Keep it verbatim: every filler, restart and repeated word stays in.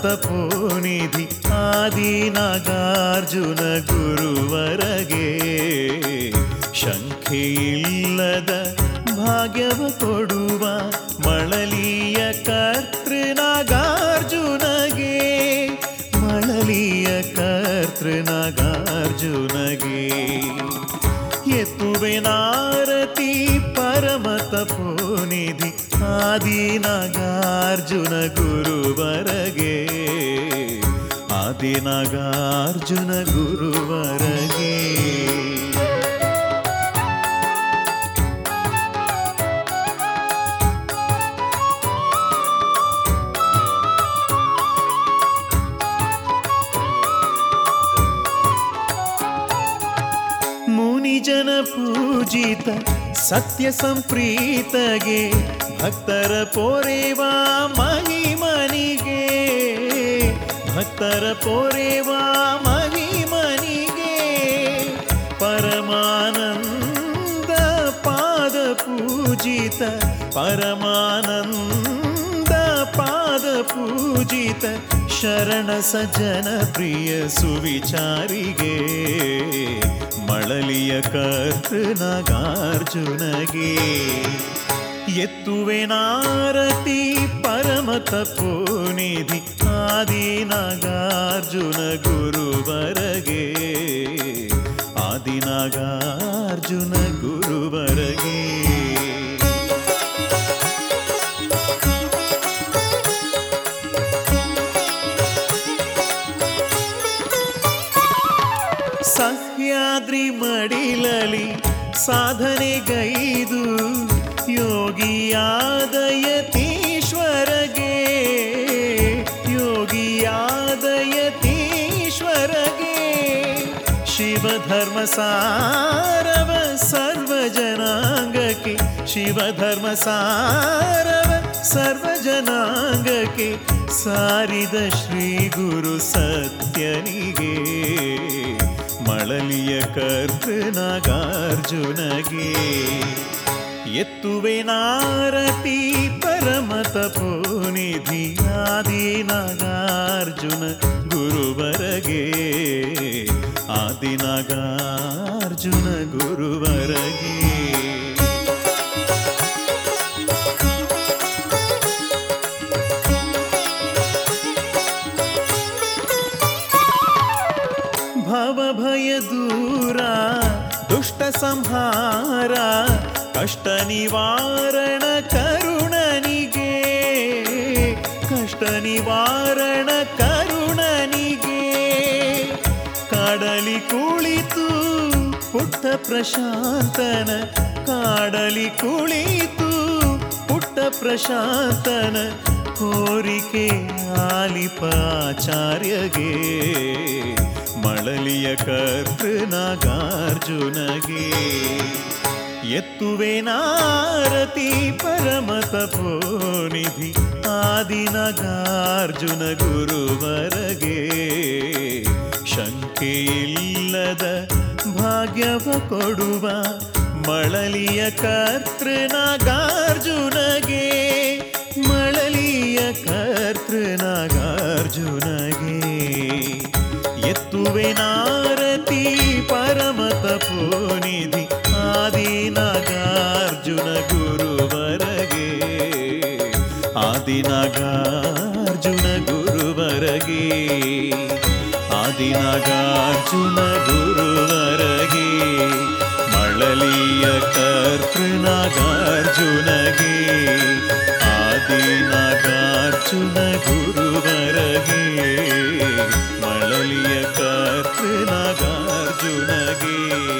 ತಪೋನಿಧಿ ಆದಿನಾಗಾರ್ಜುನ ಗುರುವರಗೆ ಶಂಖೆಯಿಲ್ಲದ ಭಾಗ್ಯವ ಕೊಡುವ ಮಳಲಿಯ ಕರ್ತೃನಾಗಾರ್ಜುನಗೆ ಮಳಲಿಯ ಕರ್ತೃನಾಗಾರ್ಜುನಗೆ ಎತ್ತುವೆನಾರತಿ ಪರಮ ತಪೋನಿಧಿ ಆದಿನಾಗಾರ್ಜುನ ಗುರುವರಗೆ ಆದಿನಾಗಾರ್ಜುನ ಗುರುವರಗೆ ಮುನಿಜನ ಪೂಜಿತ ಸತ್ಯ ಸಂಪ್ರೀತಗೆ ಭಕ್ತರ ಪೋರೆವಾ ಮಹಿಮನಿಗೆ ಭಕ್ತರ ಪೋರೆವಾ ಮಹಿಮನಿಗೆ ಪರಮಾನಂದ ಪಾದ ಪೂಜಿತ ಪರಮಾನಂದ ಪಾದ ಪೂಜಿತ ಶರಣ ಸಜ್ಜನ ಪ್ರಿಯ ಸುವಿಚಾರಿಗೆ ಮಳಲಿಯ ಕರ್ತೃನಾಗಾರ್ಜುನಗೆ ಎತ್ತುವೆನಾರತಿ ಪರಮ ತಪೋನಿಧಿ ಆದಿನಾಗಾರ್ಜುನ ಗುರುವರಗೆ ಆದಿನಾಗಾರ್ಜುನ ಗುರುವರಗೆ ಸಹ್ಯಾದ್ರಿ ಮಡಿಲಲಿ ಸಾಧನೆಗೈದು ಯೋಗಿಯಾದ ಯತೀಶ್ವರಗೆ ಯೋಗಿಯಾದ ಯತೀಶ್ವರಗೆ ಶಿವಧರ್ಮ ಸಾರವ ಸರ್ವ ಜನಾಂಗಕ್ಕೆ ಶಿವಧರ್ಮ ಸಾರವ ಸರ್ವ ಜನಾಂಗಕ್ಕೆ ಸಾರಿದ ಶ್ರೀ ಗುರು ಸತ್ಯನಿಗೆ ಮಳಲಿಯ ಕರ್ತೃನಾಗಾರ್ಜುನಗೆ ಎತ್ತುವೆನಾರತಿ ಪರಮ ತಪೋನಿಧಿ ಆದಿನಾಗಾರ್ಜುನ ಗುರುವರಗೆ ಆದಿನಾಗಾರ್ಜುನ ಗುರುವರಗೆ ಭವಭಯ ದೂರ ದುಷ್ಟ ಸಂಹಾರ ಕಷ್ಟ ನಿವಾರಣ ಕರುಣನಿಗೆ ಕಷ್ಟ ನಿವಾರಣ ಕರುಣನಿಗೆ ಕಾಡಲಿ ಕುಳಿತು ಪುಟ್ಟ ಪ್ರಶಾಂತನ ಕಾಡಲಿ ಕುಳಿತು ಪುಟ್ಟ ಪ್ರಶಾಂತನ ಕೋರಿಕೆ ಆಲಿಪಾಚಾರ್ಯಗೆ ಮಳಲಿಯ ಕರ್ತೃನಾಗಾರ್ಜುನಗೆ ಎತ್ತುವೆನಾರತಿ ಪರಮ ತಪೋನಿಧಿ ಆದಿನಾಗಾರ್ಜುನ ಗುರುವರಗೆ ಶಂಕೆಯಿಲ್ಲದ ಭಾಗ್ಯವ ಕೊಡುವ ಮಳಲಿಯ ಕರ್ತೃನಾಗಾರ್ಜುನಗೆ ಮಳಲಿಯ ಕರ್ತೃನಾಗಾರ್ಜುನಗೆ ಎತ್ತುವೆನಾರತಿ ಪರಮ ತಪೋನಿಧಿ ಆದಿನಾಗಾರ್ಜುನ ಗುರುವರಗೆ ಆದಿನಾಗಾರ್ಜುನ ಗುರುವರಗೆ ಆದಿನಾಗಾರ್ಜುನ ಗುರುವರಗೆ ಮಳಲಿಯ ಕರ್ತೃನಾಗಾರ್ಜುನಗೆ ಆದಿನಾಗಾರ್ಜುನ ಗುರುವರಗೆ ಮಳಲಿಯ ಕರ್ತೃನಾಗಾರ್ಜುನಗೆ